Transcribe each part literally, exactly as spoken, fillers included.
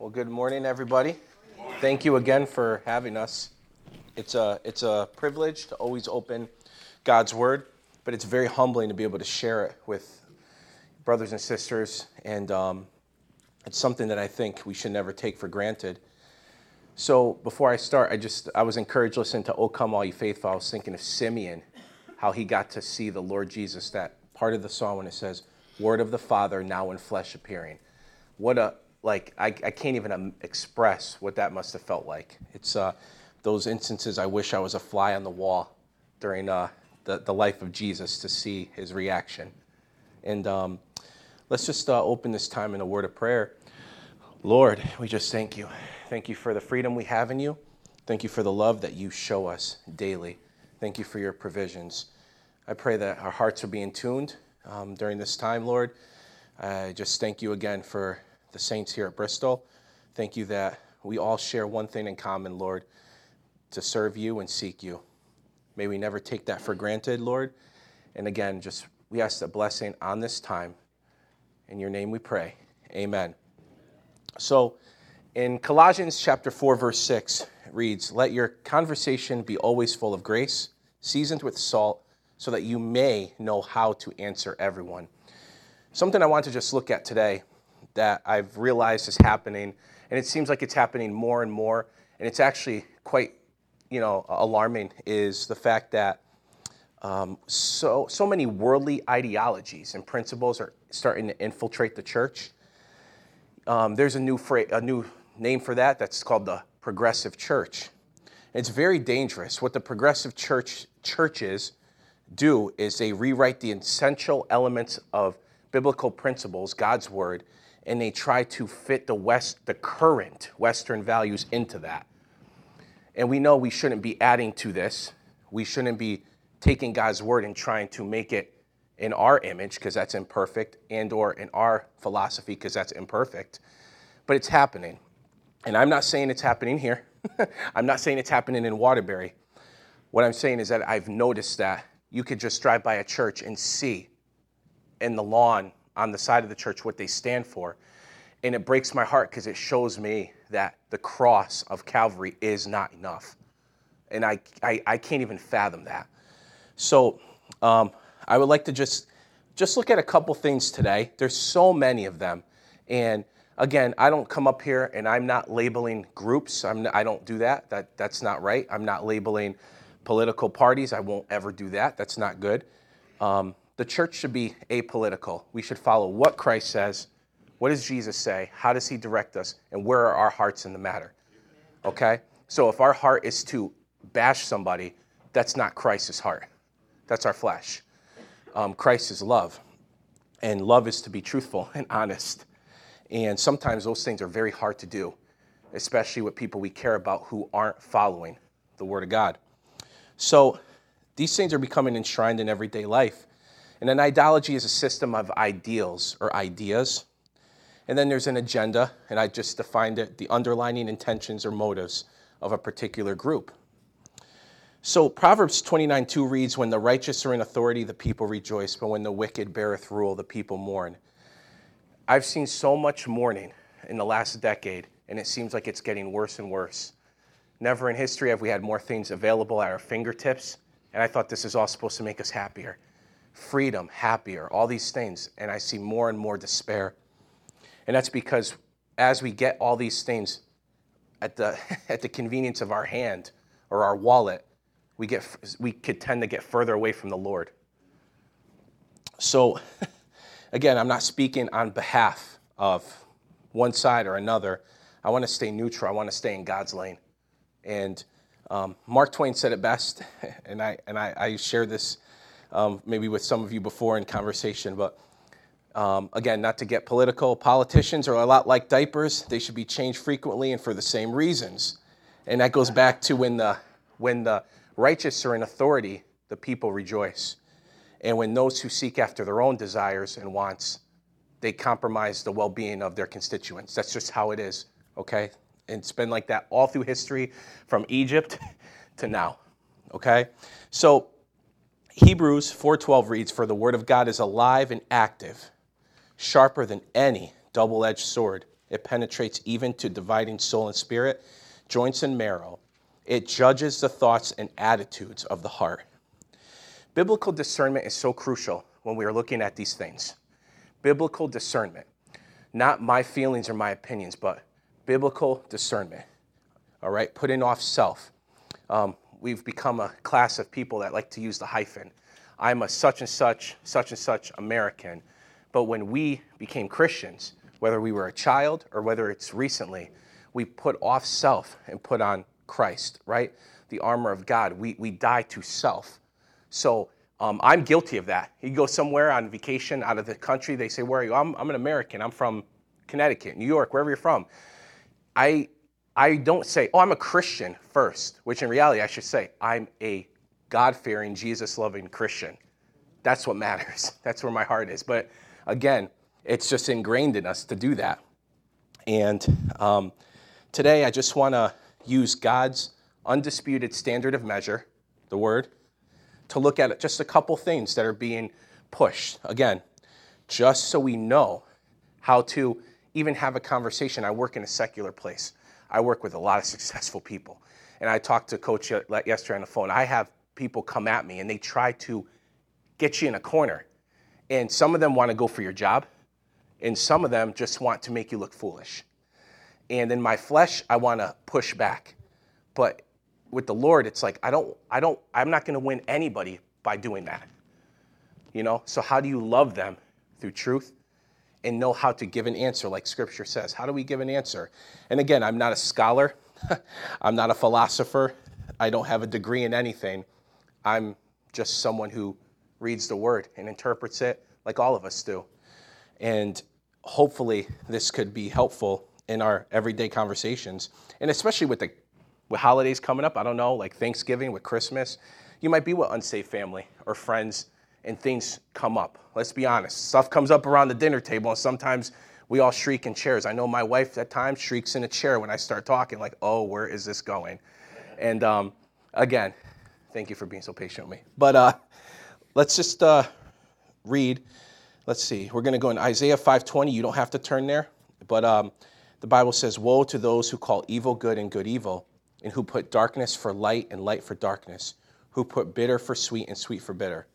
Well, good morning, everybody. Thank you again for having us. It's a it's a privilege to always open God's Word, but it's very humbling to be able to share it with brothers and sisters, and um, it's something that I think we should never take for granted. So before I start, I just I was encouraged listening to "O Come All Ye Faithful." I was thinking of Simeon, how he got to see the Lord Jesus. That part of the song when it says, "Word of the Father now in flesh appearing." What a Like, I, I can't even um, express what that must have felt like. It's uh, those instances I wish I was a fly on the wall during uh, the, the life of Jesus to see his reaction. And um, let's just uh, open this time in a word of prayer. Lord, we just thank you. Thank you for the freedom we have in you. Thank you for the love that you show us daily. Thank you for your provisions. I pray that our hearts are being tuned um, during this time, Lord. I just thank you again for the saints here at Bristol. Thank you that we all share one thing in common, Lord, to serve you and seek you. May we never take that for granted, Lord. And again, just we ask a blessing on this time. In your name we pray. Amen. So in Colossians chapter four, verse six, it reads, "Let your conversation be always full of grace, seasoned with salt, so that you may know how to answer everyone." Something I want to just look at today that I've realized is happening, and it seems like it's happening more and more, and it's actually quite, you know, alarming, is the fact that um, so so many worldly ideologies and principles are starting to infiltrate the church. Um, there's a new phrase, a new name for that. That's called the progressive church. And it's very dangerous. What the progressive church churches do is they rewrite the essential elements of biblical principles, God's word, and they try to fit the West, the current Western values into that. And we know we shouldn't be adding to this. We shouldn't be taking God's word and trying to make it in our image, because that's imperfect, and or in our philosophy, because that's imperfect. But it's happening. And I'm not saying it's happening here. I'm not saying it's happening in Waterbury. What I'm saying is that I've noticed that you could just drive by a church and see in the lawn on the side of the church what they stand for. And it breaks my heart because it shows me that the cross of Calvary is not enough. And I, I, I can't even fathom that. So um, I would like to just, just look at a couple things today. There's so many of them. And again, I don't come up here and I'm not labeling groups. I'm not, I don't do that. That. That's not right. I'm not labeling political parties. I won't ever do that. That's not good. Um, The church should be apolitical. We should follow what Christ says. What does Jesus say? How does he direct us? And where are our hearts in the matter? Okay? So if our heart is to bash somebody, that's not Christ's heart. That's our flesh. Um, Christ is love. And love is to be truthful and honest. And sometimes those things are very hard to do, especially with people we care about who aren't following the Word of God. So these things are becoming enshrined in everyday life. And an ideology is a system of ideals or ideas. And then there's an agenda, and I just defined it, the underlying intentions or motives of a particular group. So Proverbs twenty-nine two reads, "When the righteous are in authority, the people rejoice, but when the wicked beareth rule, the people mourn." I've seen so much mourning in the last decade, and it seems like it's getting worse and worse. Never in history have we had more things available at our fingertips, and I thought this is all supposed to make us happier. Freedom, happier, all these things, and I see more and more despair. And that's because as we get all these things at the at the convenience of our hand or our wallet, we get we could tend to get further away from the Lord. So, again, I'm not speaking on behalf of one side or another. I want to stay neutral. I want to stay in God's lane. And um, Mark Twain said it best, and I and I, I share this Um, maybe with some of you before in conversation, but um, again, not to get political, politicians are a lot like diapers. They should be changed frequently and for the same reasons. And that goes back to when the when the righteous are in authority, the people rejoice. And when those who seek after their own desires and wants, they compromise the well-being of their constituents. That's just how it is, okay? And it's been like that all through history, from Egypt to now, okay? So Hebrews four twelve reads, "For the word of God is alive and active, sharper than any double-edged sword, It penetrates even to dividing soul and spirit, joints and marrow. It judges the thoughts and attitudes of the heart. Biblical discernment is so crucial when we are looking at these things. Biblical discernment. Not my feelings or my opinions, but biblical discernment. All right, putting off self. Um, we've become a class of people that like to use the hyphen. I'm a such and such, such and such American. But when we became Christians, whether we were a child or whether it's recently, we put off self and put on Christ, right? The armor of God. We we die to self. So um, I'm guilty of that. You go somewhere on vacation out of the country, they say, where are you? I'm, I'm an American. I'm from Connecticut, New York, wherever you're from. I I don't say, oh, I'm a Christian first, which in reality I should say, I'm a God-fearing, Jesus-loving Christian. That's what matters. That's where my heart is. But again, it's just ingrained in us to do that. And um, today I just want to use God's undisputed standard of measure, the Word, to look at just a couple things that are being pushed. Again, just so we know how to even have a conversation. I work in a secular place. I work with a lot of successful people. And I talked to Coach yesterday on the phone. I have people come at me and they try to get you in a corner. And some of them want to go for your job. And some of them just want to make you look foolish. And in my flesh, I want to push back. But with the Lord, it's like, I don't, I don't, I'm not going to win anybody by doing that. You know? So how do you love them? Through truth. And know how to give an answer like Scripture says. How do we give an answer? And again, I'm not a scholar. I'm not a philosopher. I don't have a degree in anything. I'm just someone who reads the Word and interprets it like all of us do. And hopefully this could be helpful in our everyday conversations. And especially with the with holidays coming up, I don't know, like Thanksgiving, with Christmas. You might be with unsafe family or friends and things come up. Let's be honest. Stuff comes up around the dinner table, and sometimes we all shriek in chairs. I know my wife at times shrieks in a chair when I start talking, like, oh, where is this going? And um, again, thank you for being so patient with me. But uh, let's just uh, read. Let's see. We're going to go in Isaiah five twenty. You don't have to turn there. But um, the Bible says, woe to those who call evil good and good evil, and who put darkness for light and light for darkness, who put bitter for sweet and sweet for bitter.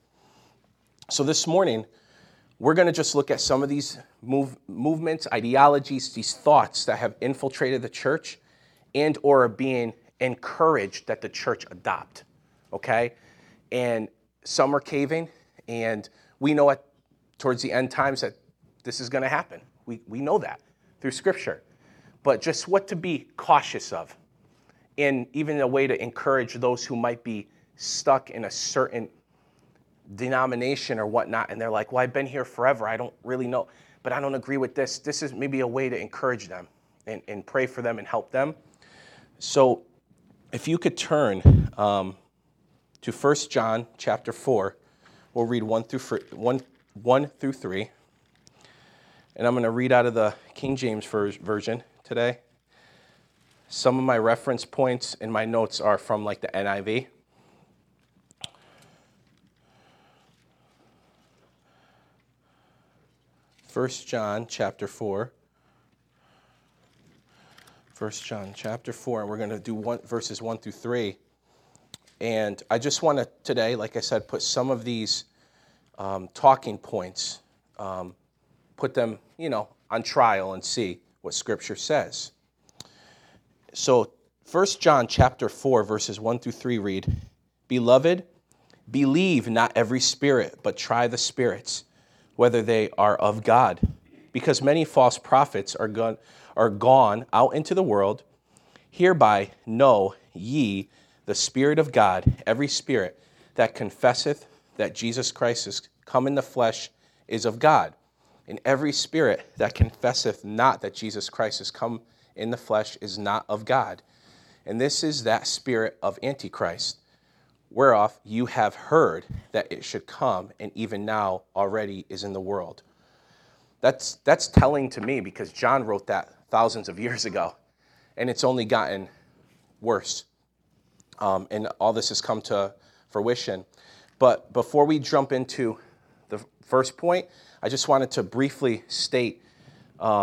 So this morning, we're going to just look at some of these move, movements, ideologies, these thoughts that have infiltrated the church and or are being encouraged that the church adopt, okay? And some are caving, and we know at towards the end times that this is going to happen. We we know that through Scripture. But just what to be cautious of, and even a way to encourage those who might be stuck in a certain denomination or whatnot, and they're like, well, I've been here forever. I don't really know, but I don't agree with this. This is maybe a way to encourage them and, and pray for them and help them. So if you could turn um, to First John chapter four, we'll read one through one, one through three. And I'm going to read out of the King James Version today. Some of my reference points in my notes are from like the N I V. First John chapter four. First John chapter four, and we're going to do one, verses one through three. And I just want to today, like I said, put some of these um, talking points, um, put them, you know, on trial and see what Scripture says. So First John chapter four, verses one through three read, Beloved, believe not every spirit, but try the spirits, whether they are of God, because many false prophets are gone, are gone out into the world. Hereby know ye the Spirit of God. Every spirit that confesseth that Jesus Christ is come in the flesh is of God. And every spirit that confesseth not that Jesus Christ is come in the flesh is not of God. And this is that spirit of Antichrist, whereof you have heard that it should come, and even now already is in the world. That's that's telling to me, because John wrote that thousands of years ago, and it's only gotten worse. Um, and all this has come to fruition. But before we jump into the first point, I just wanted to briefly state um,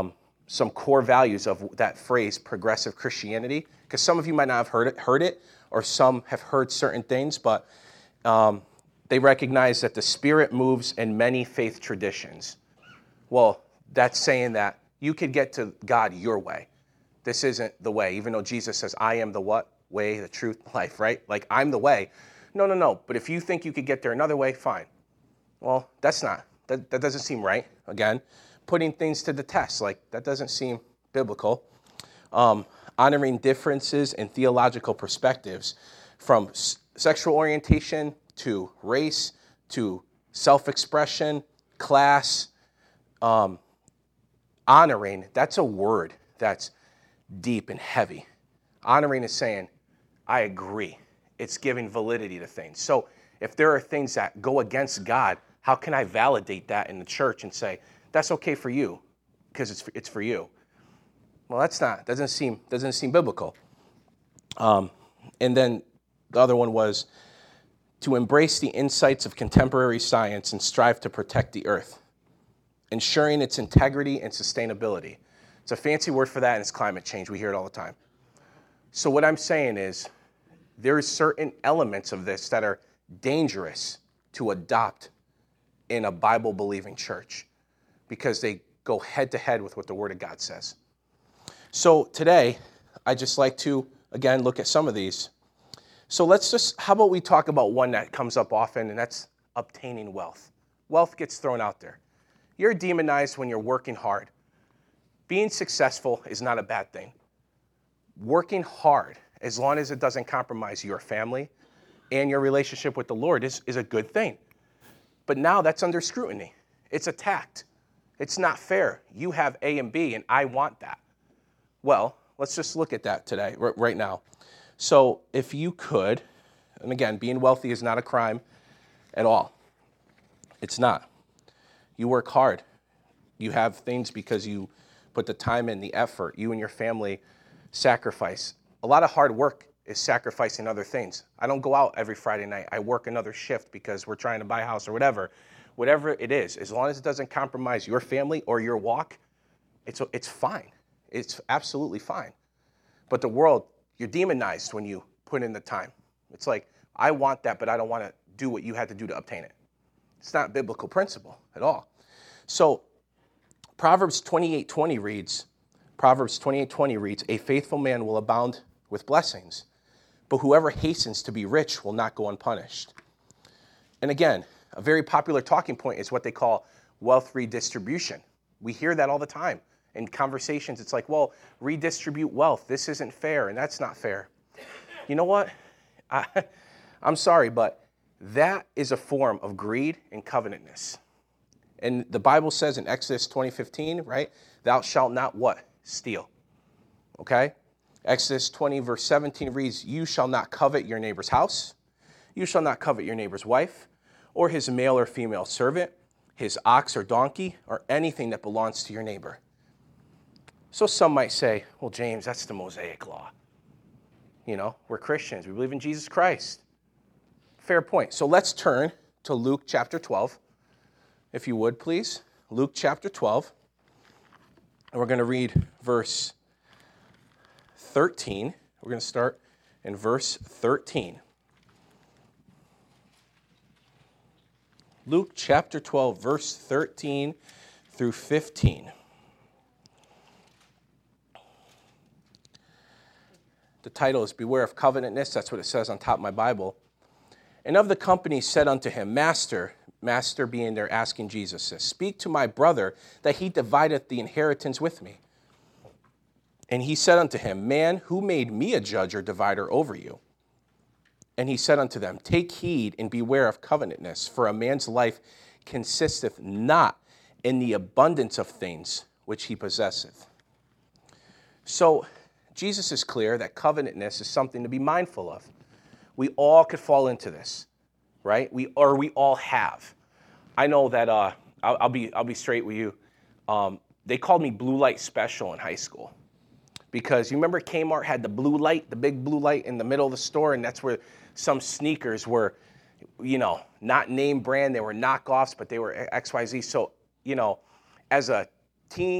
some core values of that phrase, progressive Christianity, because some of you might not have heard it, heard it, or some have heard certain things, but um, they recognize that the Spirit moves in many faith traditions. Well, that's saying that you could get to God your way. This isn't the way, even though Jesus says, I am the what? Way, the truth, life, right? Like, I'm the way. No, no, no. But if you think you could get there another way, fine. Well, that's not. That, that doesn't seem right. Again, putting things to the test, like, that doesn't seem biblical. Um, honoring differences in theological perspectives from s- sexual orientation to race to self-expression, class, um, honoring, that's a word that's deep and heavy. Honoring is saying, I agree. It's giving validity to things. So if there are things that go against God, how can I validate that in the church and say, that's okay for you because it's for, it's for you? Well, that's not, doesn't seem, doesn't seem biblical. Um, and then the other one was to embrace the insights of contemporary science and strive to protect the earth, ensuring its integrity and sustainability. It's a fancy word for that, and it's climate change. We hear it all the time. So what I'm saying is there's certain elements of this that are dangerous to adopt in a Bible-believing church because they go head-to-head with what the Word of God says. So today, I just like to, again, look at some of these. So let's just, how about we talk about one that comes up often, and that's obtaining wealth. Wealth gets thrown out there. You're demonized when you're working hard. Being successful is not a bad thing. Working hard, as long as it doesn't compromise your family and your relationship with the Lord, is, is a good thing. But now that's under scrutiny. It's attacked. It's not fair. You have A and B, and I want that. Well, let's just look at that today, right now. So if you could, and again, being wealthy is not a crime at all. It's not. You work hard. You have things because you put the time in, the effort. You and your family sacrifice. A lot of hard work is sacrificing other things. I don't go out every Friday night. I work another shift because we're trying to buy a house or whatever. Whatever it is, as long as it doesn't compromise your family or your walk, it's it's fine. It's absolutely fine. But the world, you're demonized when you put in the time. It's like, I want that, but I don't want to do what you had to do to obtain it. It's not a biblical principle at all. So Proverbs twenty-eight twenty reads, Proverbs twenty-eight twenty reads, a faithful man will abound with blessings, but whoever hastens to be rich will not go unpunished. And again, a very popular talking point is what they call wealth redistribution. We hear that all the time in conversations. It's like, well, redistribute wealth. This isn't fair, and that's not fair. You know what? I, I'm sorry, but that is a form of greed and covenantness. And the Bible says in Exodus twenty fifteen, right? Thou shalt not what? Steal. Okay? Exodus twenty verse seventeen reads, you shall not covet your neighbor's house. You shall not covet your neighbor's wife, or his male or female servant, his ox or donkey, or anything that belongs to your neighbor. So some might say, well, James, that's the Mosaic law. You know, we're Christians. We believe in Jesus Christ. Fair point. So let's turn to Luke chapter twelve, if you would, please. Luke chapter twelve. And we're going to read verse thirteen. We're going to start in verse thirteen. Luke chapter twelve, verse thirteen through fifteen. The title is Beware of Covenantness. That's what it says on top of my Bible. And of the company said unto him, Master, Master being there asking Jesus, says, speak to my brother that he divideth the inheritance with me. And he said unto him, Man, who made me a judge or divider over you? And he said unto them, Take heed and beware of covenantness, for a man's life consisteth not in the abundance of things which he possesseth. So Jesus is clear that covenantness is something to be mindful of. We all could fall into this, right? We or we all have. I know that uh, I'll, I'll be I'll be straight with you. Um, they called me Blue Light Special in high school because you remember Kmart had the blue light, the big blue light in the middle of the store, and that's where some sneakers were, you know, not name brand. They were knockoffs, but they were X Y Z. So, you know, as a teen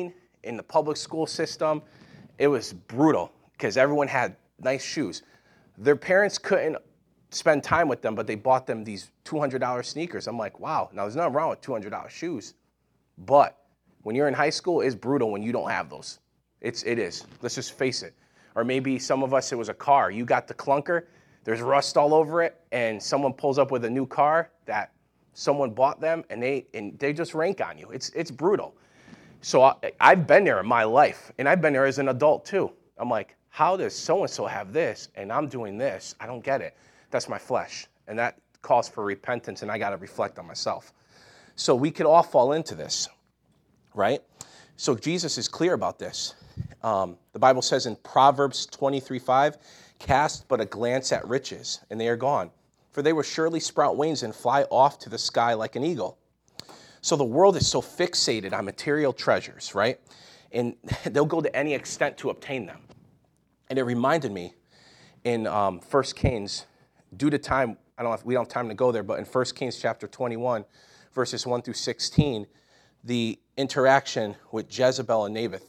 in the public school system, it was brutal because everyone had nice shoes. Their parents couldn't spend time with them, but they bought them these two hundred dollars sneakers. I'm like, wow, now there's nothing wrong with two hundred dollars shoes. But when you're in high school, it's brutal when you don't have those. It's, it is. Let's just face it. Or maybe some of us, it was a car. You got the clunker, there's rust all over it, and someone pulls up with a new car that someone bought them, and they and they just rank on you. It's it's brutal. So I, I've been there in my life, and I've been there as an adult too. I'm like, how does so-and-so have this, and I'm doing this? I don't get it. That's my flesh, and that calls for repentance, and I got to reflect on myself. So we could all fall into this, right? So Jesus is clear about this. Um, the Bible says in Proverbs twenty-three five, cast but a glance at riches, and they are gone. For they will surely sprout wings and fly off to the sky like an eagle. So the world is so fixated on material treasures, right? And they'll go to any extent to obtain them. And it reminded me in um, First Kings, due to time, I don't know if we don't have time to go there, but in First Kings chapter twenty-one, verses one through sixteen, the interaction with Jezebel and Naboth.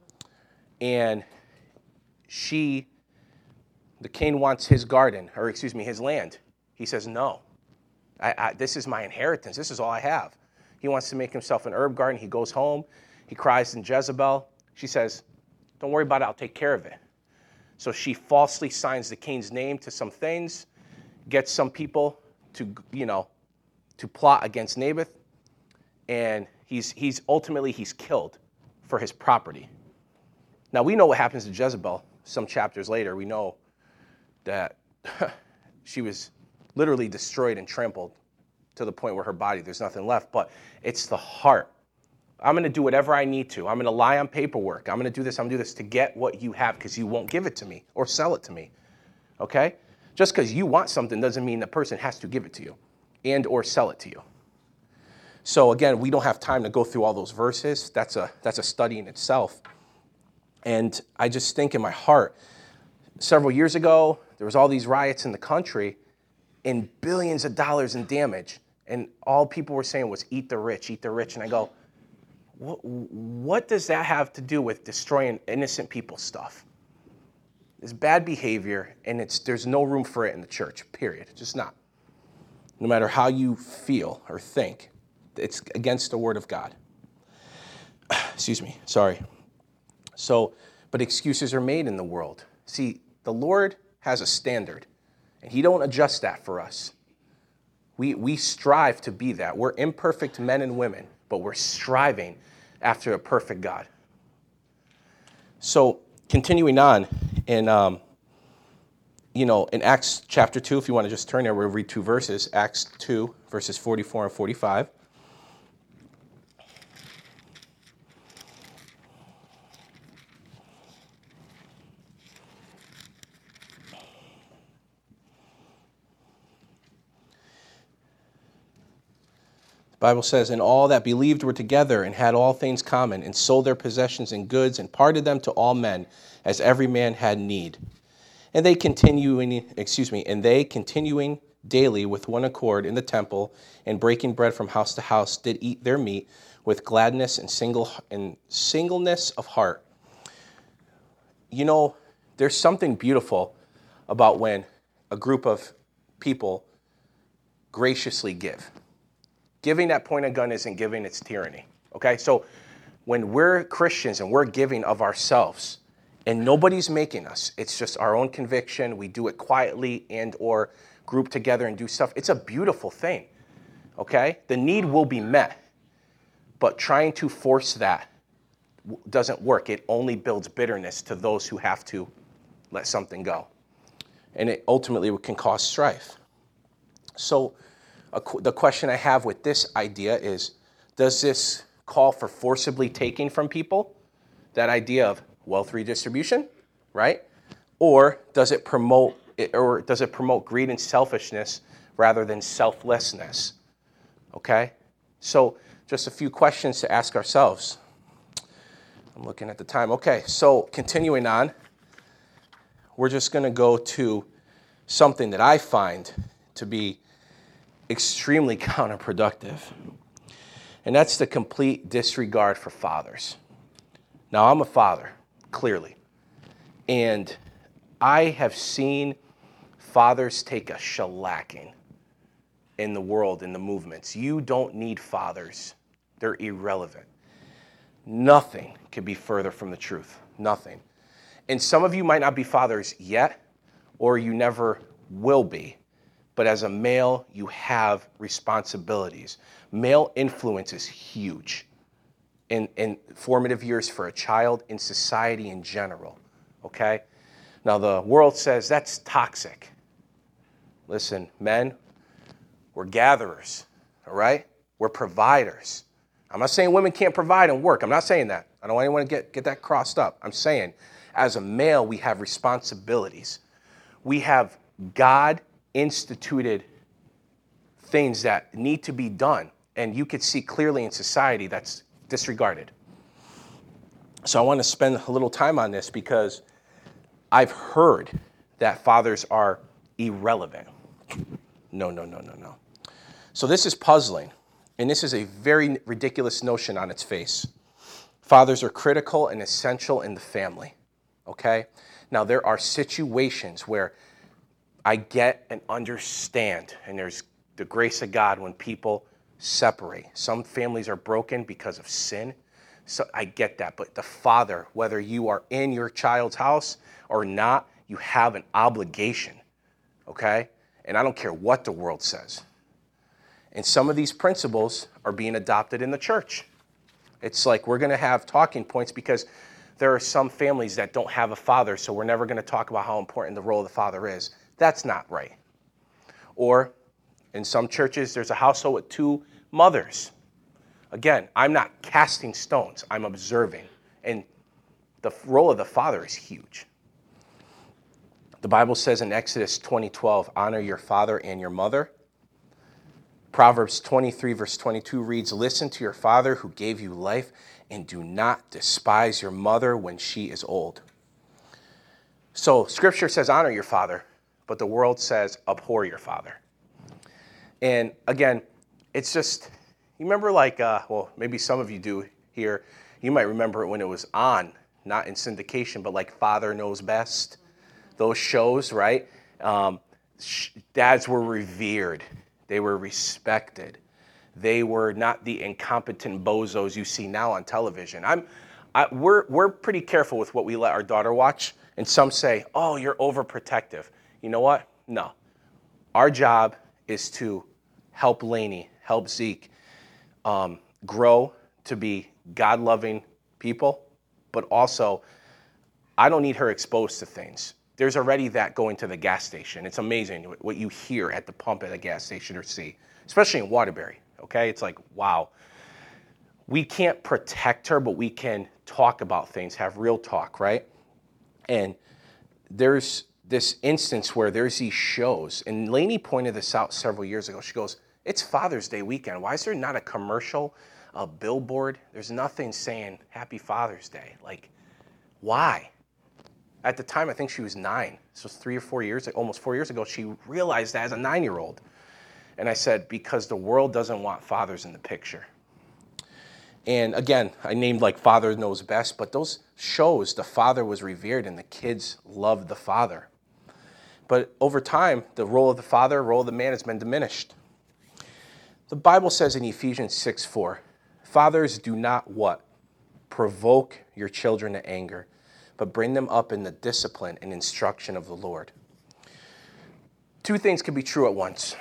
And she, the king wants his garden, or excuse me, his land. He says, no, I, I, this is my inheritance. This is all I have. He wants to make himself an herb garden. He goes home. He cries to Jezebel. She says, don't worry about it. I'll take care of it. So she falsely signs the king's name to some things, gets some people to, you know, to plot against Naboth. And he's he's ultimately, he's killed for his property. Now, we know what happens to Jezebel some chapters later. We know that she was literally destroyed and trampled to the point where her body, there's nothing left. But it's the heart. I'm going to do whatever I need to. I'm going to lie on paperwork. I'm going to do this. I'm going to do this to get what you have because you won't give it to me or sell it to me. Okay? Just because you want something doesn't mean the person has to give it to you and or sell it to you. So again, we don't have time to go through all those verses. That's a that's a study in itself. And I just think in my heart, several years ago, there was all these riots in the country and billions of dollars in damage. And all people were saying was, eat the rich, eat the rich. And I go, what, what does that have to do with destroying innocent people's stuff? It's bad behavior, and it's there's no room for it in the church, period. Just not. No matter how you feel or think, it's against the word of God. Excuse me, sorry. So, but excuses are made in the world. See, the Lord has a standard, and he don't adjust that for us. We we strive to be that. We're imperfect men and women, but we're striving after a perfect God. So, continuing on, in um, you know, in Acts chapter two, if you want to just turn there, we'll read two verses. Acts two, verses forty-four and forty-five. The Bible says, and all that believed were together and had all things common, and sold their possessions and goods, and parted them to all men, as every man had need. And they continuing, excuse me, and they continuing daily with one accord in the temple, and breaking bread from house to house, did eat their meat with gladness and single and singleness of heart. You know, there's something beautiful about when a group of people graciously give. Giving that point of gun isn't giving, it's tyranny. Okay? So when we're Christians and we're giving of ourselves and nobody's making us, it's just our own conviction, we do it quietly and or group together and do stuff, it's a beautiful thing. Okay? The need will be met. But trying to force that doesn't work. It only builds bitterness to those who have to let something go. And it ultimately can cause strife. So the question I have with this idea is, does this call for forcibly taking from people? That idea of wealth redistribution, right? Or does it promote or does it promote greed and selfishness rather than selflessness? Okay? So just a few questions to ask ourselves. I'm looking at the time. Okay, so continuing on, we're just going to go to something that I find to be extremely counterproductive. And that's the complete disregard for fathers. Now, I'm a father, clearly, and I have seen fathers take a shellacking in the world, in the movements. You don't need fathers. They're irrelevant. Nothing could be further from the truth. Nothing. And some of you might not be fathers yet, or you never will be. But as a male, you have responsibilities. Male influence is huge in, in formative years for a child, in society in general, okay? Now, the world says that's toxic. Listen, men, we're gatherers, all right? We're providers. I'm not saying women can't provide and work. I'm not saying that. I don't want anyone to get, get that crossed up. I'm saying as a male, we have responsibilities. We have God-instituted things that need to be done, and you could see clearly in society that's disregarded. So I want to spend a little time on this because I've heard that fathers are irrelevant. No, no, no, no, no. So this is puzzling, and this is a very ridiculous notion on its face. Fathers are critical and essential in the family, okay? Now, there are situations where I get and understand, and there's the grace of God when people separate. Some families are broken because of sin. So I get that. But the father, whether you are in your child's house or not, you have an obligation, okay? And I don't care what the world says. And some of these principles are being adopted in the church. It's like we're going to have talking points because there are some families that don't have a father, so we're never going to talk about how important the role of the father is. That's not right. Or in some churches, there's a household with two mothers. Again, I'm not casting stones. I'm observing. And the role of the father is huge. The Bible says in Exodus twenty twelve, honor your father and your mother. Proverbs twenty-three, verse twenty-two reads, listen to your father who gave you life, and do not despise your mother when she is old. So Scripture says honor your father, but the world says abhor your father. And again, it's just, you remember like, uh, well, maybe some of you do here, you might remember it when it was on, not in syndication, but like Father Knows Best, those shows, right? Um, sh- dads were revered. They were respected. They were not the incompetent bozos you see now on television. I'm, I, we're, we're pretty careful with what we let our daughter watch. And some say, oh, you're overprotective. You know what? No. Our job is to help Lainey, help Zeke um, grow to be God-loving people. But also, I don't need her exposed to things. There's already that going to the gas station. It's amazing what you hear at the pump at a gas station or see, especially in Waterbury, okay? It's like, wow. We can't protect her, but we can talk about things, have real talk, right? And there's this instance where there's these shows, and Lainey pointed this out several years ago. She goes, it's Father's Day weekend. Why is there not a commercial, a billboard? There's nothing saying Happy Father's Day. Like, why? At the time, I think she was nine. This was three or four years, almost four years ago. She realized that as a nine-year-old. And I said, because the world doesn't want fathers in the picture. And again, I named like Father Knows Best, but those shows, the father was revered and the kids loved the father. But over time, the role of the father, role of the man has been diminished. The Bible says in Ephesians six four, fathers, do not what? Provoke your children to anger, but bring them up in the discipline and instruction of the Lord. Two things can be true at once.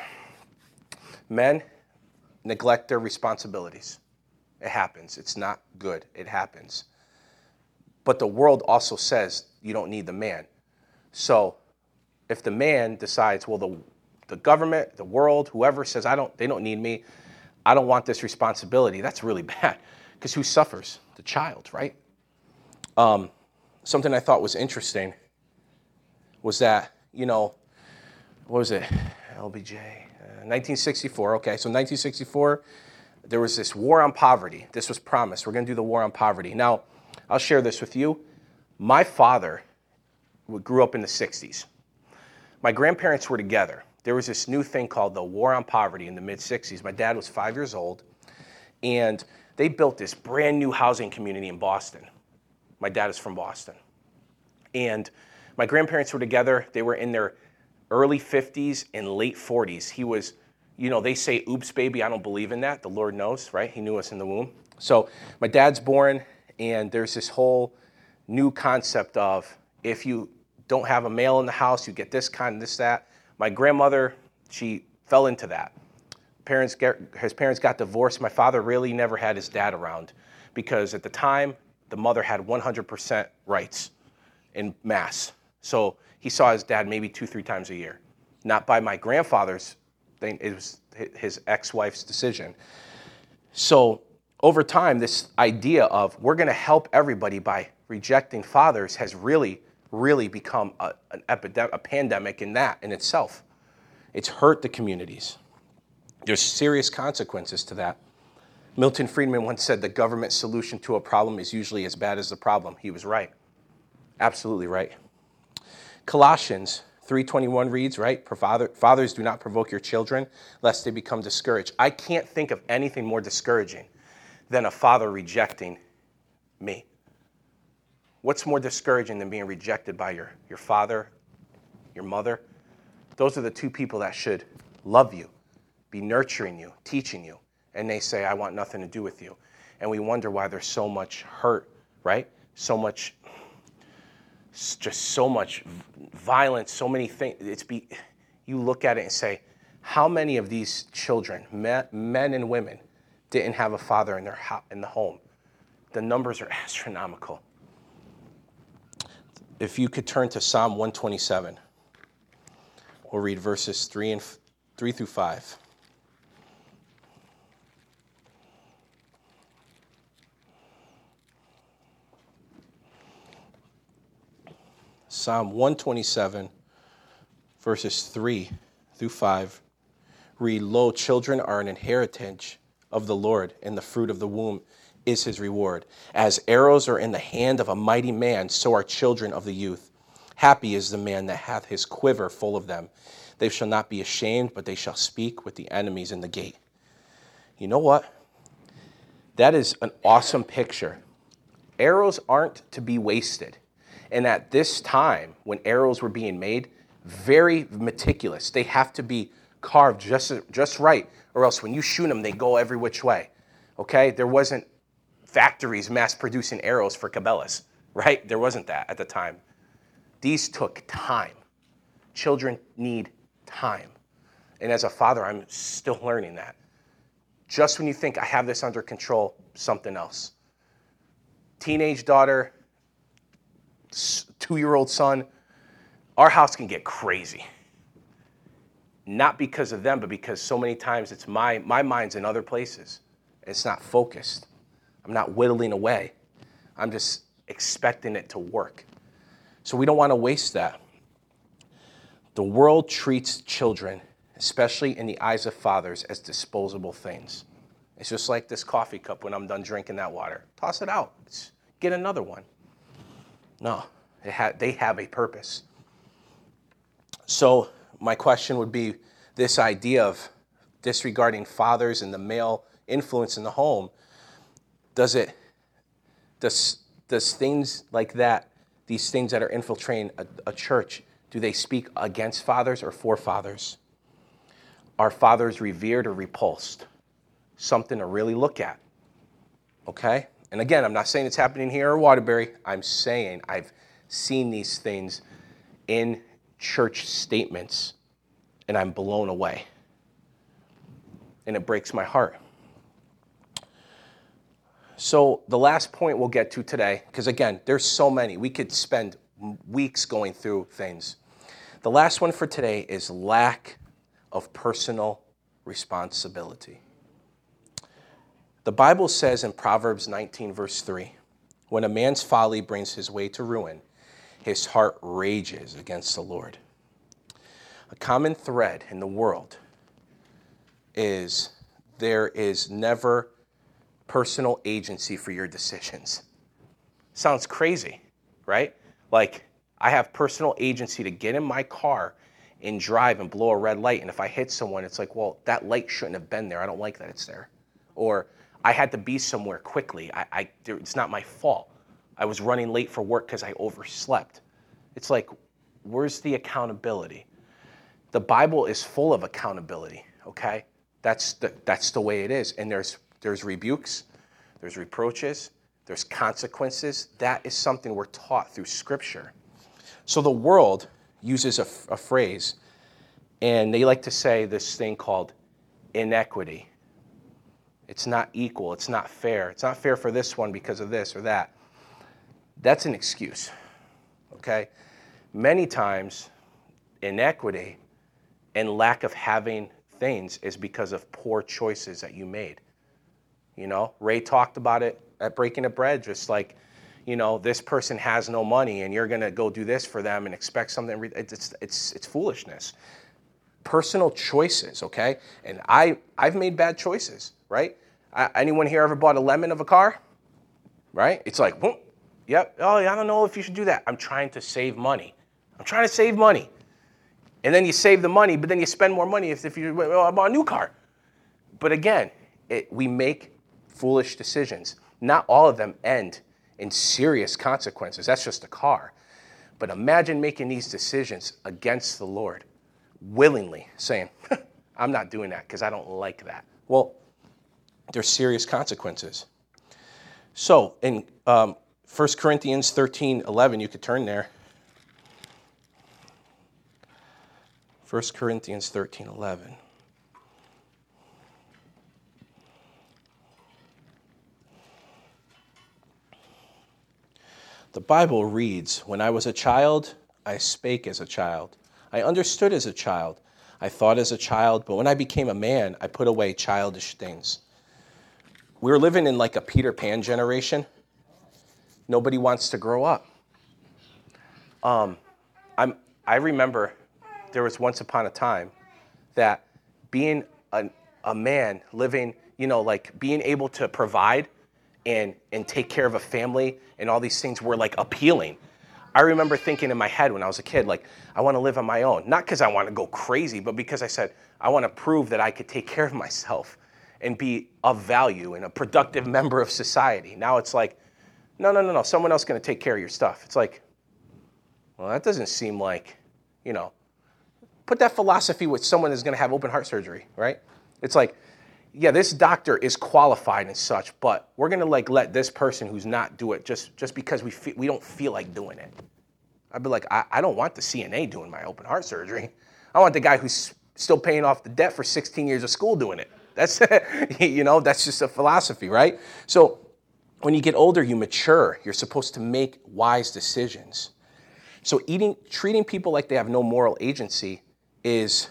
Men neglect their responsibilities. It happens. It's not good. It happens. But the world also says you don't need the man. So if the man decides, well, the the government, the world, whoever says, I don't, they don't need me, I don't want this responsibility, that's really bad. Because who suffers? The child, right? Um, something I thought was interesting was that, you know, what was it? L B J, uh, nineteen sixty-four. Okay, so nineteen sixty-four, there was this war on poverty. This was promised. We're going to do the war on poverty. Now, I'll share this with you. My father grew up in the sixties. My grandparents were together. There was this new thing called the war on poverty in the mid-sixties. My dad was five years old, and they built this brand new housing community in Boston. My dad is from Boston. And my grandparents were together. They were in their early fifties and late forties. He was, you know, they say, oops, baby. I don't believe in that. The Lord knows, right? He knew us in the womb. So my dad's born, and there's this whole new concept of if you don't have a male in the house, you get this kind, this, that. My grandmother, she fell into that. Parents get, his parents got divorced. My father really never had his dad around because at the time, the mother had one hundred percent rights in mass. So he saw his dad maybe two, three times a year. Not by my grandfather's thing. It was his ex-wife's decision. So over time, this idea of we're going to help everybody by rejecting fathers has really, really become a, an epidemic, a pandemic in that in itself. It's hurt the communities. There's serious consequences to that. Milton Friedman once said the government solution to a problem is usually as bad as the problem. He was right. Absolutely right. Colossians three twenty-one reads, right? Father, fathers, do not provoke your children, lest they become discouraged. I can't think of anything more discouraging than a father rejecting me. What's more discouraging than being rejected by your, your father, your mother? Those are the two people that should love you, be nurturing you, teaching you, and they say, I want nothing to do with you. And we wonder why there's so much hurt, right? So much, just so much violence, so many things. It's be, you look at it and say, how many of these children, men, men and women, didn't have a father in their ho- in the home? The numbers are astronomical. If you could turn to Psalm one twenty-seven, we'll read verses three and three through five. Psalm one twenty-seven, verses three through five, read, Lo, children are an inheritance of the Lord, and the fruit of the womb is his reward. As arrows are in the hand of a mighty man, so are children of the youth. Happy is the man that hath his quiver full of them. They shall not be ashamed, but they shall speak with the enemies in the gate. You know what? That is an awesome picture. Arrows aren't to be wasted. And at this time, when arrows were being made, very meticulous. They have to be carved just, just right, or else when you shoot them, they go every which way. Okay? There wasn't factories mass-producing arrows for Cabela's, right? There wasn't that at the time. These took time. Children need time. And as a father, I'm still learning that. Just when you think I have this under control, something else. Teenage daughter, two-year-old son, our house can get crazy. Not because of them, but because so many times it's my, my mind's in other places. It's not focused. I'm not whittling away. I'm just expecting it to work. So we don't want to waste that. The world treats children, especially in the eyes of fathers, as disposable things. It's just like this coffee cup when I'm done drinking that water. Toss it out. It's, get another one. No, it ha- they have a purpose. So my question would be this idea of disregarding fathers and the male influence in the home. Does it, does, does things like that, these things that are infiltrating a, a church, do they speak against fathers or for fathers? Are fathers revered or repulsed? Something to really look at, okay? And again, I'm not saying it's happening here or Waterbury. I'm saying I've seen these things in church statements, and I'm blown away. And it breaks my heart. So the last point we'll get to today, because again, there's so many. We could spend weeks going through things. The last one for today is lack of personal responsibility. The Bible says in Proverbs nineteen, verse three, when a man's folly brings his way to ruin, his heart rages against the Lord. A common thread in the world is there is never personal agency for your decisions. Sounds crazy, right? Like, I have personal agency to get in my car and drive and blow a red light, and if I hit someone, it's like, well, that light shouldn't have been there. I don't like that it's there. Or I had to be somewhere quickly. I, I, it's not my fault. I was running late for work because I overslept. It's like, where's the accountability? The Bible is full of accountability, okay? That's the, that's the way it is. And there's there's rebukes, there's reproaches, there's consequences. That is something we're taught through Scripture. So the world uses a, a phrase, and they like to say this thing called inequity. It's not equal. It's not fair. It's not fair for this one because of this or that. That's an excuse, okay? Many times, inequity and lack of having things is because of poor choices that you made. You know, Ray talked about it at Breaking the Bread, just like, you know, this person has no money and you're going to go do this for them and expect something. It's, it's, it's foolishness. Personal choices, okay? And I, I've made bad choices, right? I, anyone here ever bought a lemon of a car? Right? It's like, boom, yep, oh, I don't know if you should do that. I'm trying to save money. I'm trying to save money. And then you save the money, but then you spend more money if, if you well, I bought a new car. But again, it, we make foolish decisions. Not all of them end in serious consequences. That's just a car. But imagine making these decisions against the Lord, willingly saying, I'm not doing that because I don't like that. Well, there's serious consequences. So in um, First Corinthians thirteen eleven, you could turn there. First Corinthians thirteen eleven. The Bible reads, when I was a child, I spake as a child. I understood as a child. I thought as a child, but when I became a man, I put away childish things. We're living in like a Peter Pan generation. Nobody wants to grow up. Um, I'm, I remember there was once upon a time that being a, a man living, you know, like being able to provide and, and take care of a family and all these things were like appealing. I remember thinking in my head when I was a kid, like, I want to live on my own. Not because I want to go crazy, but because I said, I want to prove that I could take care of myself and be of value and a productive member of society. Now it's like, no, no, no, no, someone else is going to take care of your stuff. It's like, well, that doesn't seem like, you know, put that philosophy with someone who's going to have open heart surgery, right? It's like, yeah, this doctor is qualified and such, but we're going to like let this person who's not do it just, just because we fe- we don't feel like doing it. I'd be like, I, I don't want the C N A doing my open heart surgery. I want the guy who's still paying off the debt for sixteen years of school doing it. That's, you know, that's just a philosophy, right? So when you get older, you mature. You're supposed to make wise decisions. So eating, treating people like they have no moral agency is,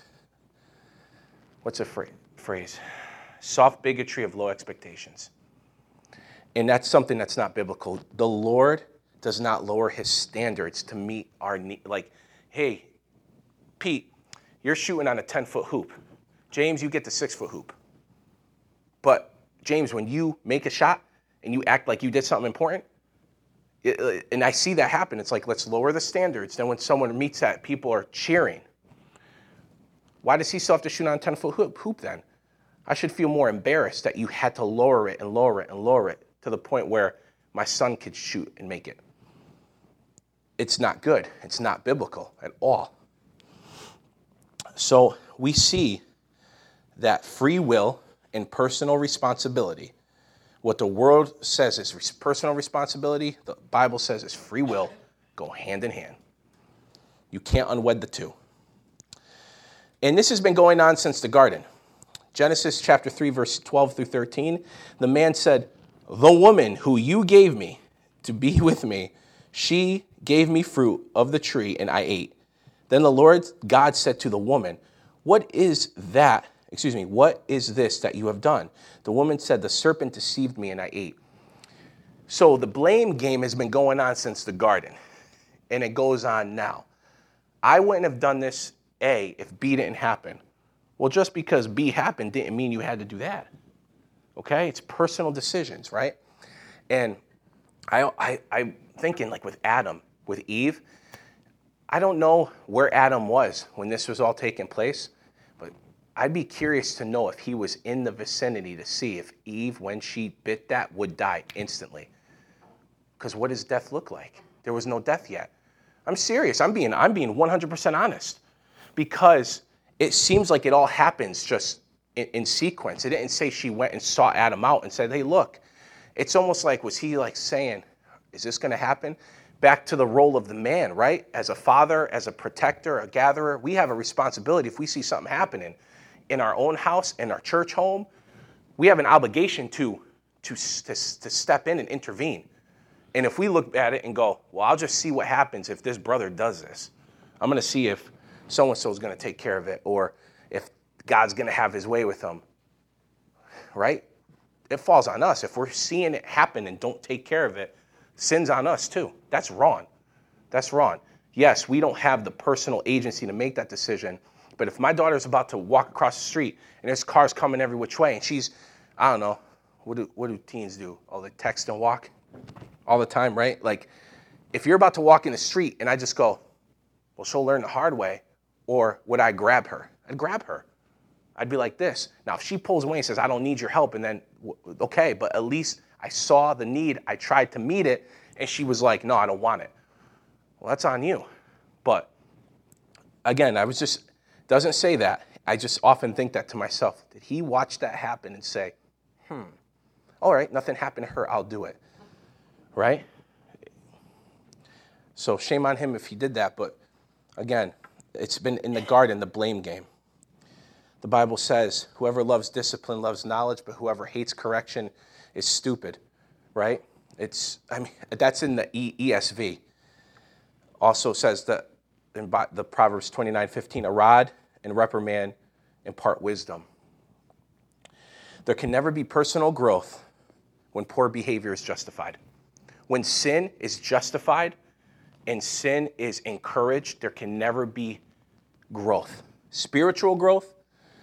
what's a fra- phrase? Soft bigotry of low expectations. And that's something that's not biblical. The Lord does not lower his standards to meet our need. Like, hey, Pete, you're shooting on a ten-foot hoop. James, you get the six-foot hoop. But, James, when you make a shot and you act like you did something important, it, and I see that happen, it's like, let's lower the standards. Then when someone meets that, people are cheering. Why does he still have to shoot on a ten-foot hoop, hoop then? I should feel more embarrassed that you had to lower it and lower it and lower it to the point where my son could shoot and make it. It's not good. It's not biblical at all. So we see that free will and personal responsibility, what the world says is personal responsibility, the Bible says is free will, go hand in hand. You can't unwed the two. And this has been going on since the garden. Genesis chapter three, verse twelve through thirteen, the man said, the woman who you gave me to be with me, she gave me fruit of the tree and I ate. Then the Lord God said to the woman, what is that, excuse me, what is this that you have done? The woman said, the serpent deceived me and I ate. So the blame game has been going on since the garden, and it goes on now. I wouldn't have done this, A, if B didn't happen. Well, just because B happened didn't mean you had to do that, okay? It's personal decisions, right? And I, I, I'm thinking, like with Adam, with Eve, I don't know where Adam was when this was all taking place, but I'd be curious to know if he was in the vicinity to see if Eve, when she bit that, would die instantly. Because what does death look like? There was no death yet. I'm serious. I'm being, I'm being one hundred percent honest. Because it seems like it all happens just in, in sequence. It didn't say she went and sought Adam out and said, hey, look. It's almost like, was he like saying, is this going to happen? Back to the role of the man, right? As a father, as a protector, a gatherer, we have a responsibility. If we see something happening in our own house, in our church home, we have an obligation to, to, to, to step in and intervene. And if we look at it and go, well, I'll just see what happens if this brother does this. I'm going to see if so-and-so is going to take care of it, or if God's going to have his way with them, right? It falls on us. If we're seeing it happen and don't take care of it, sin's on us too. That's wrong. That's wrong. Yes, we don't have the personal agency to make that decision, but if my daughter's about to walk across the street and there's cars coming every which way and she's, I don't know, what do, what do teens do? Oh, they text and walk all the time, right? Like, if you're about to walk in the street and I just go, well, she'll learn the hard way, or would I grab her? I'd grab her. I'd be like this. Now, if she pulls away and says, I don't need your help, and then, okay, but at least I saw the need, I tried to meet it, and she was like, no, I don't want it. Well, that's on you. But, again, I was just, doesn't say that. I just often think that to myself. Did he watch that happen and say, hmm, all right, nothing happened to her, I'll do it, right? So shame on him if he did that, but, again, it's been in the garden, the blame game. The Bible says, whoever loves discipline loves knowledge, but whoever hates correction is stupid, right? It's, I mean, that's in the E S V. Also says that in the Proverbs twenty-nine fifteen, a rod and reprimand impart wisdom. There can never be personal growth when poor behavior is justified. When sin is justified and sin is encouraged, there can never be growth. Spiritual growth,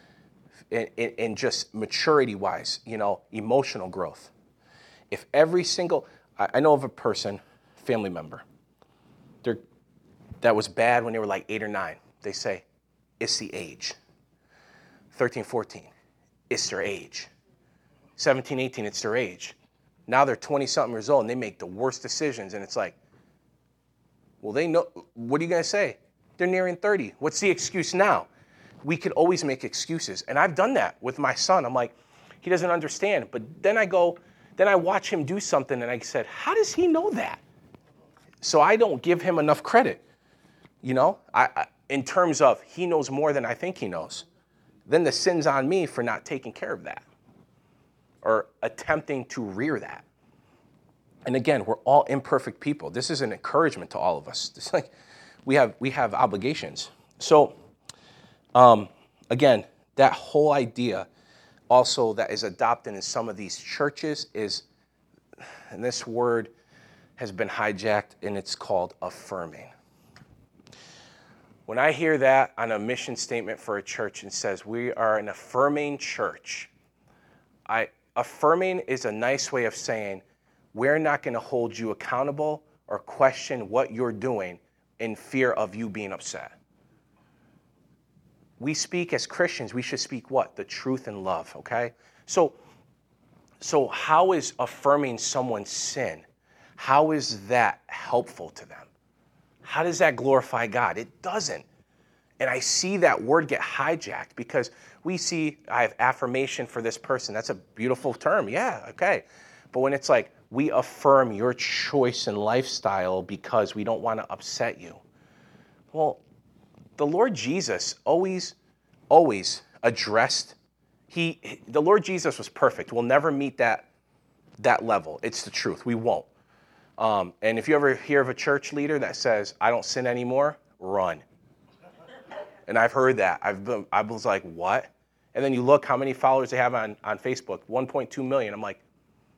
and just maturity-wise, you know, emotional growth. If every single, I know of a person, family member, they're, that was bad when they were like eight or nine. They say, it's the age. thirteen, fourteen, it's their age. seventeen, eighteen, it's their age. Now they're twenty-something years old and they make the worst decisions, and it's like, well, they know, what are you going to say? They're nearing thirty. What's the excuse now? We could always make excuses. And I've done that with my son. I'm like, he doesn't understand. But then I go, then I watch him do something and I said, how does he know that? So I don't give him enough credit, you know, I, I, in terms of he knows more than I think he knows. Then the sin's on me for not taking care of that or attempting to rear that. And again, we're all imperfect people. This is an encouragement to all of us. It's like we have, we have obligations. So, Um, again, that whole idea also that is adopted in some of these churches is, and this word has been hijacked, and it's called affirming. When I hear that on a mission statement for a church and says we are an affirming church, I, affirming is a nice way of saying we're not going to hold you accountable or question what you're doing in fear of you being upset. We speak as Christians, we should speak what? The truth in love, okay? So, so how is affirming someone's sin, how is that helpful to them? How does that glorify God? It doesn't. And I see that word get hijacked because we see, I have affirmation for this person. That's a beautiful term, yeah, okay. But when it's like, we affirm your choice and lifestyle because we don't want to upset you. Well, the Lord Jesus always, always addressed, he, the Lord Jesus was perfect. We'll never meet that, that level. It's the truth. We won't. Um, and if you ever hear of a church leader that says, I don't sin anymore, run. And I've heard that. I've been, I was like, what? And then you look how many followers they have on, on Facebook, one point two million. I'm like,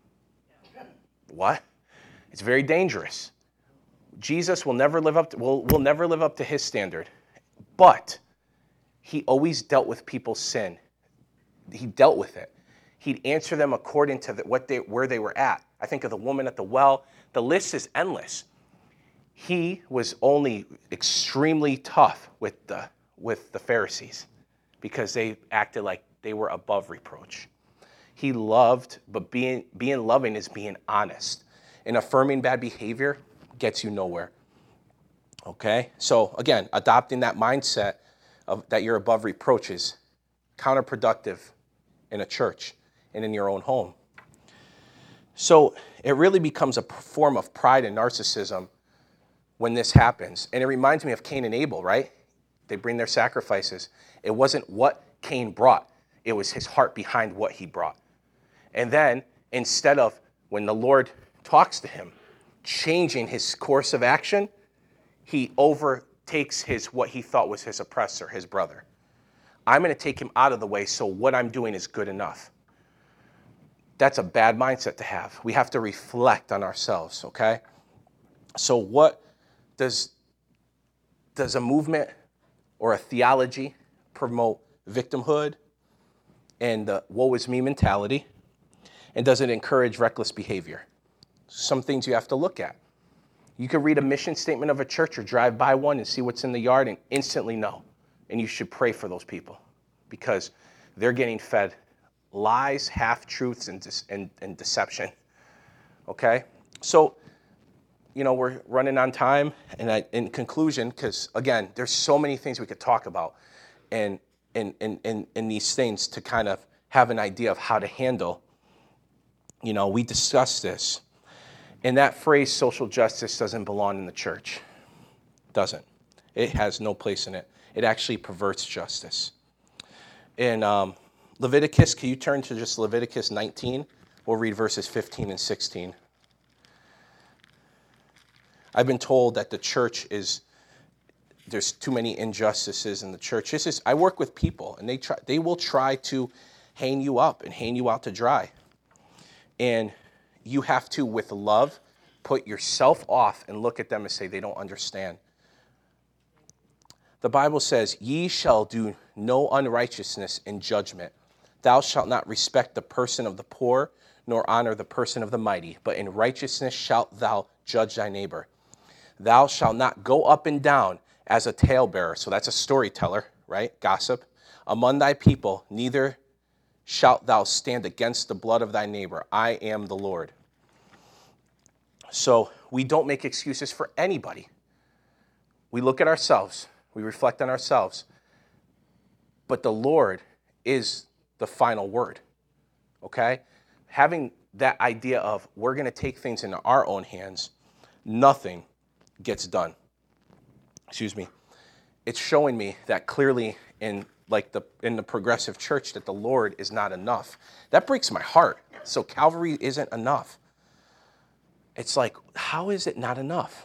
what? It's very dangerous. Jesus will never live up to, will, will never live up to his standard. But he always dealt with people's sin. He dealt with it. He'd answer them according to the, what they, where they were at. I think of the woman at the well. The list is endless. He was only extremely tough with the, with the Pharisees because they acted like they were above reproach. He loved, but being, being loving is being honest. and affirming bad behavior gets you nowhere. Okay? So again, adopting that mindset of that you're above reproach is counterproductive in a church and in your own home. So it really becomes a form of pride and narcissism when this happens. And it reminds me of Cain and Abel, right? They bring their sacrifices. It wasn't what Cain brought. It was his heart behind what he brought. And then instead of, when the Lord talks to him, changing his course of action, he overtakes his what he thought was his oppressor, his brother. I'm going to take him out of the way, so what I'm doing is good enough. That's a bad mindset to have. We have to reflect on ourselves, okay? So what does, does a movement or a theology promote victimhood and the woe is me mentality? And does it encourage reckless behavior? Some things you have to look at. You can read a mission statement of a church or drive by one and see what's in the yard and instantly know. And you should pray for those people because they're getting fed lies, half-truths, and, de- and, and deception. Okay? So, you know, we're running on time. And I, in conclusion, because, again, there's so many things we could talk about and in, in, in, in these things to kind of have an idea of how to handle. You know, we discussed this. And that phrase, social justice, doesn't belong in the church. Doesn't. It has no place in it. It actually perverts justice. In um, Leviticus, can you turn to just Leviticus nineteen? We'll read verses fifteen and sixteen. I've been told that the church is, there's too many injustices in the church. This is, I work with people, and they try, they will try to hang you up and hang you out to dry. And you have to, with love, put yourself off and look at them and say they don't understand. The Bible says, ye shall do no unrighteousness in judgment. Thou shalt not respect the person of the poor, nor honor the person of the mighty, but in righteousness shalt thou judge thy neighbor. Thou shalt not go up and down as a talebearer. So that's a storyteller, right? Gossip. Among thy people, neither shalt thou stand against the blood of thy neighbor. I am the Lord. So we don't make excuses for anybody. We look at ourselves. We reflect on ourselves. But the Lord is the final word. Okay? Having that idea of we're going to take things into our own hands, nothing gets done. Excuse me. It's showing me that clearly in like the in the progressive church that the Lord is not enough. That breaks my heart. So Calvary isn't enough. It's like, how is it not enough?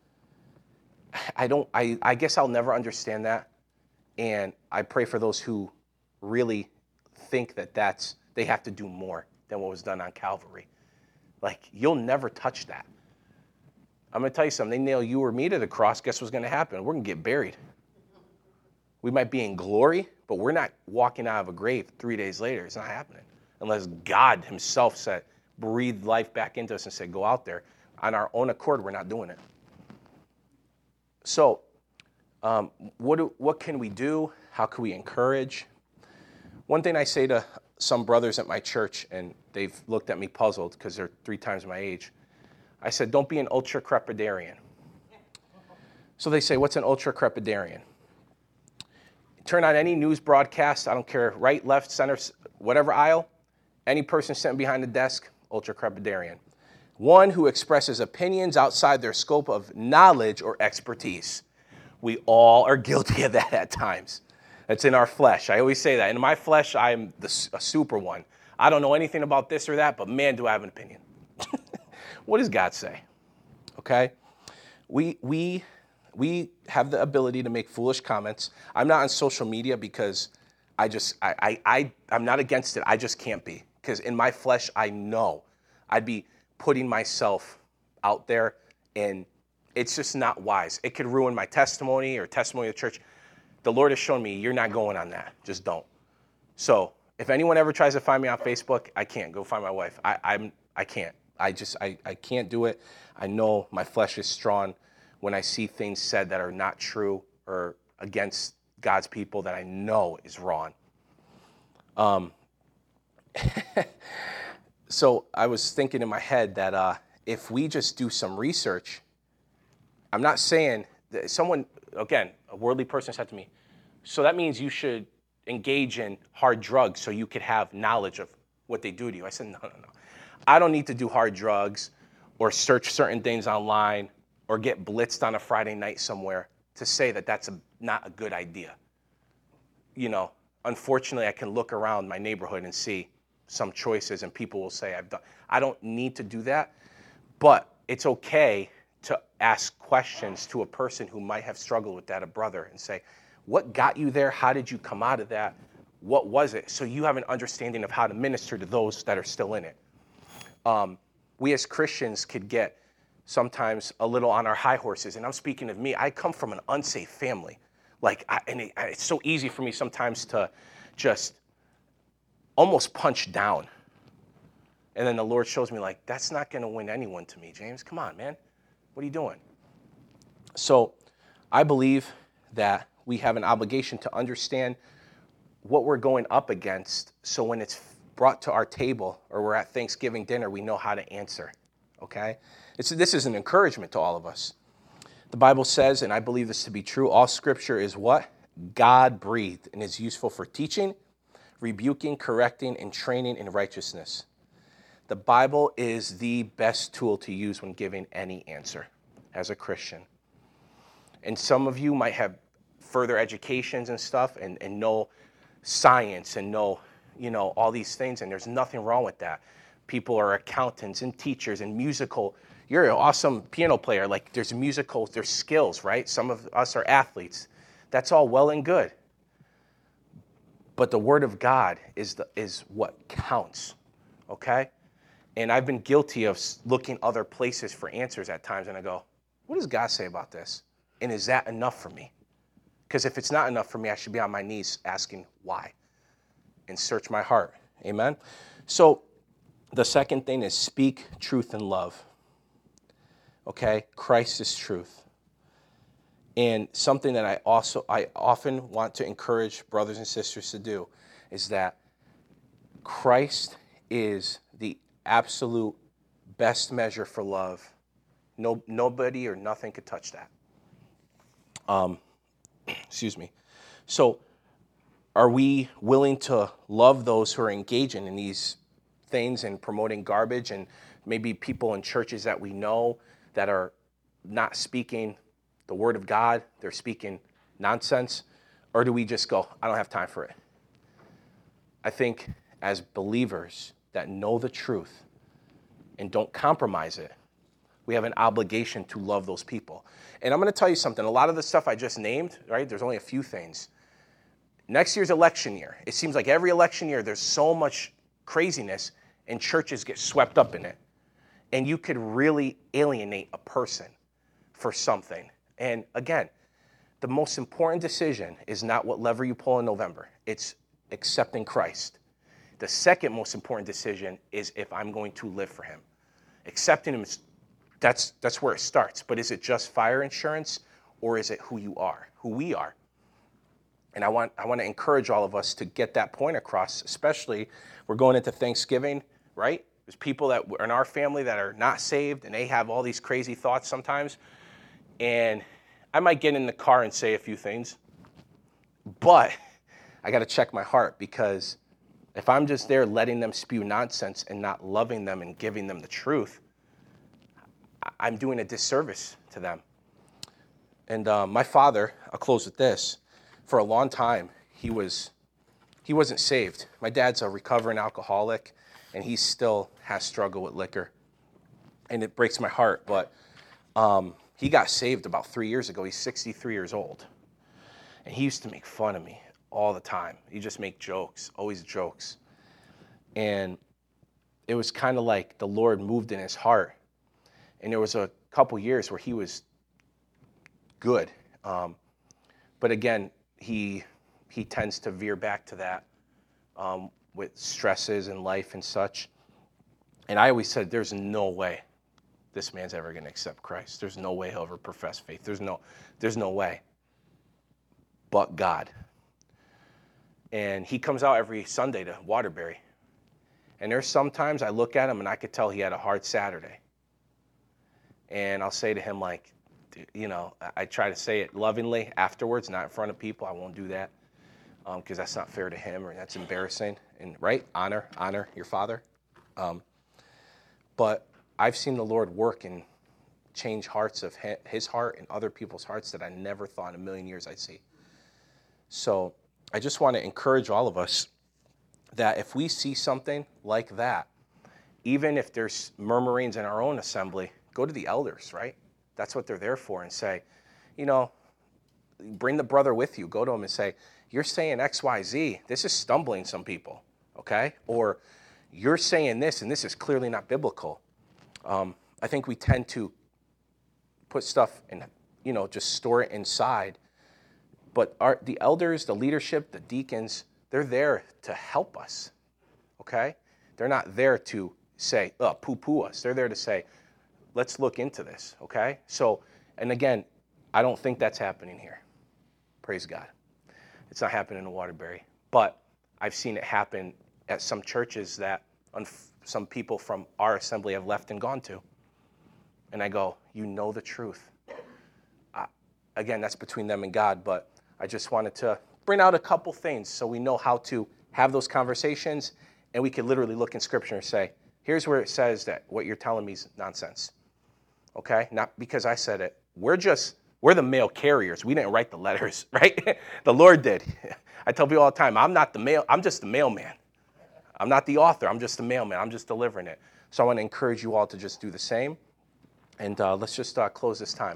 I don't, I, I guess I'll never understand that. And I pray for those who really think that that's, they have to do more than what was done on Calvary. Like, you'll never touch that. I'm going to tell you something. They nail you or me to the cross. Guess what's going to happen? We're going to get buried. We might be in glory, but we're not walking out of a grave three days later. It's not happening. Unless God himself said, breathed life back into us and said, go out there. On our own accord, we're not doing it. So um, what, do, what can we do? How can we encourage? One thing I say to some brothers at my church, and they've looked at me puzzled because they're three times my age, I said, don't be an ultra-crepidarian. So they say, what's an ultra-crepidarian? Turn on any news broadcast, I don't care, right, left, center, whatever aisle, any person sitting behind the desk, ultra-crepidarian. One who expresses opinions outside their scope of knowledge or expertise. We all are guilty of that at times. It's in our flesh. I always say that. In my flesh, I am the, a super one. I don't know anything about this or that, but man, do I have an opinion. What does God say? Okay? We, we, we have the ability to make foolish comments. I'm not on social media because I just, I, I, I, I'm not against it. I just can't be. Because in my flesh, I know I'd be putting myself out there, and it's just not wise. It could ruin my testimony or testimony of the church. The Lord has shown me you're not going on that. Just don't. So if anyone ever tries to find me on Facebook, I can't. Go find my wife. I, I'm, I can't. I just, I, I can't do it. I know my flesh is strong when I see things said that are not true or against God's people that I know is wrong. Um, so I was thinking in my head that uh, if we just do some research, I'm not saying that someone, again, a worldly person said to me, so that means you should engage in hard drugs so you could have knowledge of what they do to you. I said, no, no, no. I don't need to do hard drugs or search certain things online or get blitzed on a Friday night somewhere to say that that's a, not a good idea. You know, unfortunately, I can look around my neighborhood and see some choices and people will say I've done. I don't need to do that, but it's okay to ask questions to a person who might have struggled with that, a brother, and say, what got you there? How did you come out of that? What was it? So you have an understanding of how to minister to those that are still in it. Um, we as Christians could get sometimes a little on our high horses. And I'm speaking of me. I come from an unsafe family. Like, I, and it, it's so easy for me sometimes to just almost punch down. And then the Lord shows me, like, that's not going to win anyone to me, James. Come on, man. What are you doing? So I believe that we have an obligation to understand what we're going up against, so when it's brought to our table or we're at Thanksgiving dinner, we know how to answer, okay? It's, this is an encouragement to all of us. The Bible says, and I believe this to be true, all Scripture is what? God-breathed and is useful for teaching, rebuking, correcting, and training in righteousness. The Bible is the best tool to use when giving any answer as a Christian. And some of you might have further educations and stuff and, and know science and know, you know, all these things, and there's nothing wrong with that. People are accountants and teachers and musical. You're an awesome piano player. Like, there's musical, there's skills, right? Some of us are athletes. That's all well and good. But the Word of God is the, is what counts, okay? And I've been guilty of looking other places for answers at times, and I go, what does God say about this? And is that enough for me? Because if it's not enough for me, I should be on my knees asking why and search my heart. Amen? So the second thing is speak truth and love. Okay? Christ is truth. And something that I also, I often want to encourage brothers and sisters to do is that Christ is the absolute best measure for love. No, nobody or nothing could touch that. Um, excuse me. So are we willing to love those who are engaging in these things and promoting garbage, and maybe people in churches that we know that are not speaking the Word of God, they're speaking nonsense? Or do we just go, I don't have time for it? I think as believers that know the truth and don't compromise it, we have an obligation to love those people. And I'm going to tell you something. A lot of the stuff I just named, right, there's only a few things. Next year's election year. It seems like every election year there's so much craziness and churches get swept up in it. And you could really alienate a person for something. And again, the most important decision is not what lever you pull in November. It's accepting Christ. The second most important decision is if I'm going to live for him. Accepting him is That's that's where it starts. But is it just fire insurance, or is it who you are, who we are? And I want I want to encourage all of us to get that point across, especially we're going into Thanksgiving, right? There's people that are in our family that are not saved, and they have all these crazy thoughts sometimes. And I might get in the car and say a few things, but I got to check my heart, because if I'm just there letting them spew nonsense and not loving them and giving them the truth, I'm doing a disservice to them. And uh, my father, I'll close with this, for a long time, he was, he wasn't saved. My dad's a recovering alcoholic, and he still has struggled with liquor. And it breaks my heart, but um, he got saved about three years ago. He's sixty-three years old. And he used to make fun of me all the time. He just make jokes, always jokes. And it was kind of like the Lord moved in his heart. And there was a couple years where he was good. Um, but again, he he tends to veer back to that um, with stresses in life and such. And I always said, there's no way this man's ever going to accept Christ. There's no way he'll ever profess faith. There's no, there's no way. But God. And he comes out every Sunday to Waterbury. And there's sometimes I look at him and I could tell he had a hard Saturday. And I'll say to him, like, you know, I try to say it lovingly afterwards, not in front of people. I won't do that because um, that's not fair to him or that's embarrassing. And right, honor, honor your father. Um, but I've seen the Lord work and change hearts of his heart and other people's hearts that I never thought in a million years I'd see. So I just want to encourage all of us that if we see something like that, even if there's murmurings in our own assembly, go to the elders, right? That's what they're there for, and say, you know, bring the brother with you. Go to him and say, you're saying X, Y, Z. This is stumbling some people, okay? Or you're saying this, and this is clearly not biblical. Um, I think we tend to put stuff and, you know, just store it inside. But our, the elders, the leadership, the deacons, they're there to help us, okay? They're not there to say, oh, poo-poo us. They're there to say, let's look into this, okay? So, and again, I don't think that's happening here. Praise God. It's not happening in Waterbury. But I've seen it happen at some churches that some people from our assembly have left and gone to. And I go, you know the truth. Uh, again, that's between them and God, but I just wanted to bring out a couple things so we know how to have those conversations, and we can literally look in Scripture and say, here's where it says that what you're telling me is nonsense. Okay? Not because I said it. We're just, we're the mail carriers. We didn't write the letters, right? The Lord did. I tell people all the time, I'm not the mail, I'm just the mailman. I'm not the author. I'm just the mailman. I'm just delivering it. So I want to encourage you all to just do the same. And uh, let's just uh, close this time.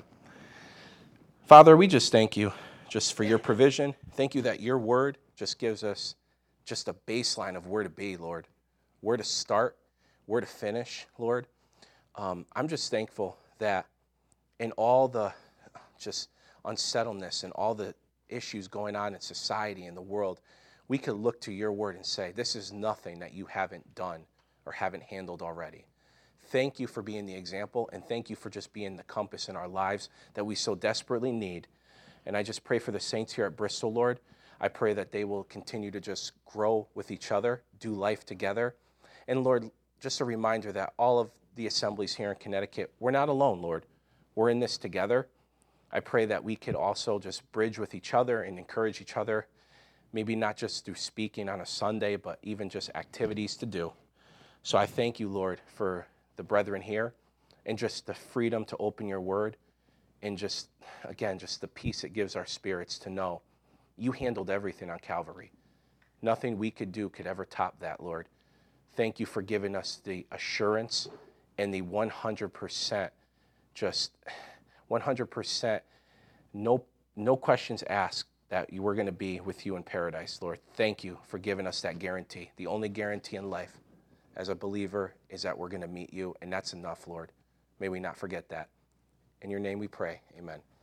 Father, we just thank you just for your provision. Thank you that your word just gives us just a baseline of where to be, Lord, where to start, where to finish, Lord. Um, I'm just thankful that in all the just unsettledness and all the issues going on in society and the world, we could look to your word and say, this is nothing that you haven't done or haven't handled already. Thank you for being the example, and thank you for just being the compass in our lives that we so desperately need. And I just pray for the saints here at Bristol, Lord. I pray that they will continue to just grow with each other, do life together. And Lord, just a reminder that all of the assemblies here in Connecticut, we're not alone, Lord. We're in this together. I pray that we could also just bridge with each other and encourage each other, maybe not just through speaking on a Sunday, but even just activities to do. So I thank you, Lord, for the brethren here and just the freedom to open your word and just, again, just the peace it gives our spirits to know you handled everything on Calvary. Nothing we could do could ever top that, Lord. Thank you for giving us the assurance and the one hundred percent, just one hundred percent, no, no questions asked that you were going to be with you in paradise, Lord. Thank you for giving us that guarantee. The only guarantee in life as a believer is that we're going to meet you, and that's enough, Lord. May we not forget that. In your name we pray. Amen.